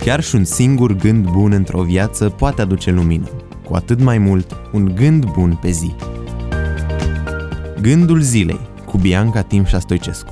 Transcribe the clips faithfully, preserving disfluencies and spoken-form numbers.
Chiar și un singur gând bun într-o viață poate aduce lumină, cu atât mai mult un gând bun pe zi. Gândul zilei cu Bianca Timșa Stoicescu.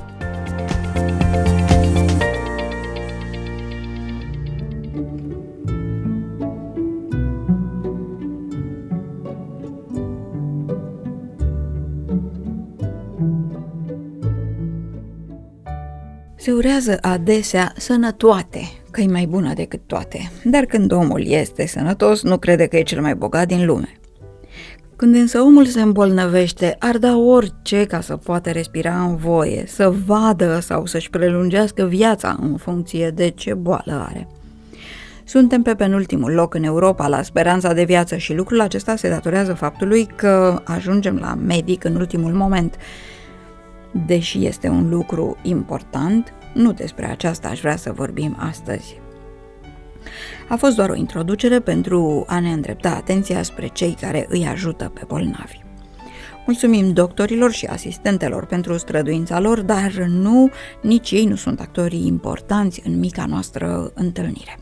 Se urează adesea sănătate, că e mai bună decât toate, dar când omul este sănătos, nu crede că e cel mai bogat din lume. Când însă omul se îmbolnăvește, ar da orice ca să poată respira în voie, să vadă sau să-și prelungească viața în funcție de ce boală are. Suntem pe penultimul loc în Europa la speranța de viață și lucrul acesta se datorează faptului că ajungem la medic în ultimul moment. Deși este un lucru important, nu despre aceasta aș vrea să vorbim astăzi. A fost doar o introducere pentru a ne îndrepta atenția spre cei care îi ajută pe bolnavi. Mulțumim doctorilor și asistentelor pentru străduința lor, dar nu, nici ei nu sunt actorii importanți în mica noastră întâlnire.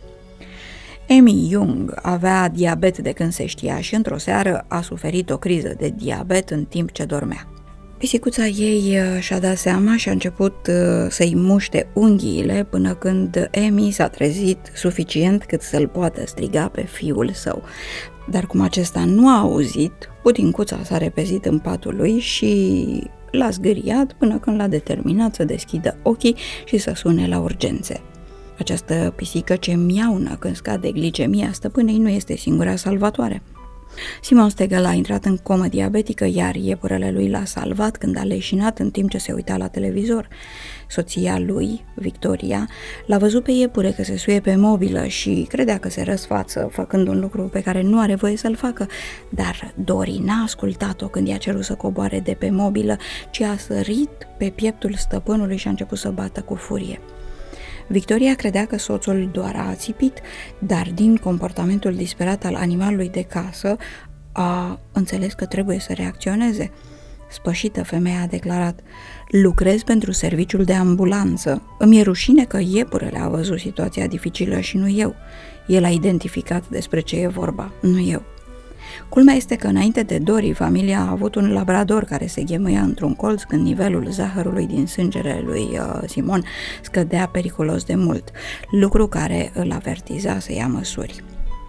Amy Young avea diabet de când se știa și într-o seară a suferit o criză de diabet în timp ce dormea. Pisicuța ei și-a dat seama și a început să-i muște unghiile până când Amy s-a trezit suficient cât să-l poată striga pe fiul său. Dar cum acesta nu a auzit, putincuța s-a repezit în patul lui și l-a zgâriat până când l-a determinat să deschidă ochii și să sune la urgențe. Această pisică ce miaună când scade glicemia stăpânei nu este singura salvatoare. Simon Stegel a intrat în comă diabetică, iar iepurele lui l-a salvat când a leșinat în timp ce se uita la televizor. Soția lui, Victoria, l-a văzut pe iepure că se suie pe mobilă și credea că se răsfață, făcând un lucru pe care nu are voie să-l facă, dar Dori n-a ascultat-o când i-a cerut să coboare de pe mobilă, ci a sărit pe pieptul stăpânului și a început să bată cu furie. Victoria credea că soțul doar a ațipit, dar din comportamentul disperat al animalului de casă a înțeles că trebuie să reacționeze. Spășită, femeia a declarat: "Lucrez pentru serviciul de ambulanță. Îmi e rușine că iepurele a văzut situația dificilă și nu eu. El a identificat despre ce e vorba, nu eu." Culmea este că înainte de Dori, familia a avut un labrador care se ghemuia într-un colț când nivelul zahărului din sângele lui uh, Simon scădea periculos de mult, lucru care îl avertiza să ia măsuri.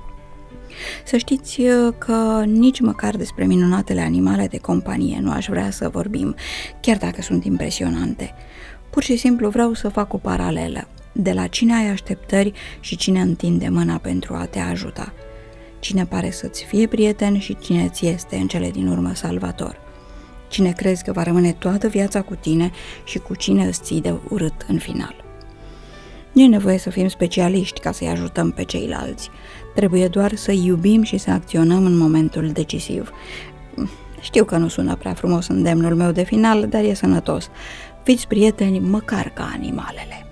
Să știți că nici măcar despre minunatele animale de companie nu aș vrea să vorbim, chiar dacă sunt impresionante. Pur și simplu vreau să fac o paralelă de la cine ai așteptări și cine întinde mâna pentru a te ajuta. Cine pare să-ți fie prieten și cine ți este în cele din urmă salvator. Cine crezi că va rămâne toată viața cu tine și cu cine îți ții de urât în final. Nu e nevoie să fim specialiști ca să-i ajutăm pe ceilalți. Trebuie doar să iubim și să acționăm în momentul decisiv. Știu că nu sună prea frumos îndemnul meu de final, dar e sănătos. Fiți prieteni măcar ca animalele.